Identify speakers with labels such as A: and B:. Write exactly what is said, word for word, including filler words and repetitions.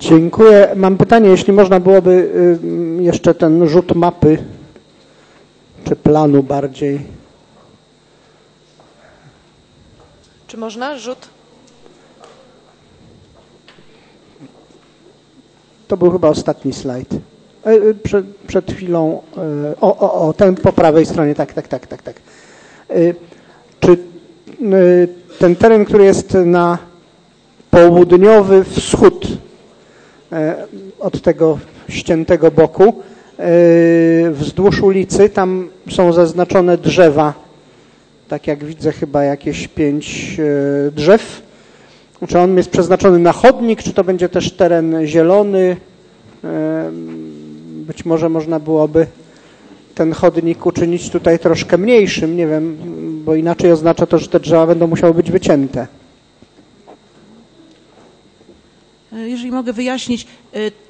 A: Dziękuję. Mam pytanie, jeśli można byłoby jeszcze ten rzut mapy, czy planu bardziej.
B: Czy można rzut?
A: To był chyba ostatni slajd. Przed, przed chwilą, o, o, o, ten po prawej stronie, tak, tak, tak, tak, tak. Czy ten teren, który jest na południowy wschód od tego ściętego boku, wzdłuż ulicy, tam są zaznaczone drzewa, tak jak widzę chyba jakieś pięć drzew. Czy on jest przeznaczony na chodnik, czy to będzie też teren zielony? Być może można byłoby ten chodnik uczynić tutaj troszkę mniejszym, nie wiem, bo inaczej oznacza to, że te drzewa będą musiały być wycięte.
C: Jeżeli mogę wyjaśnić,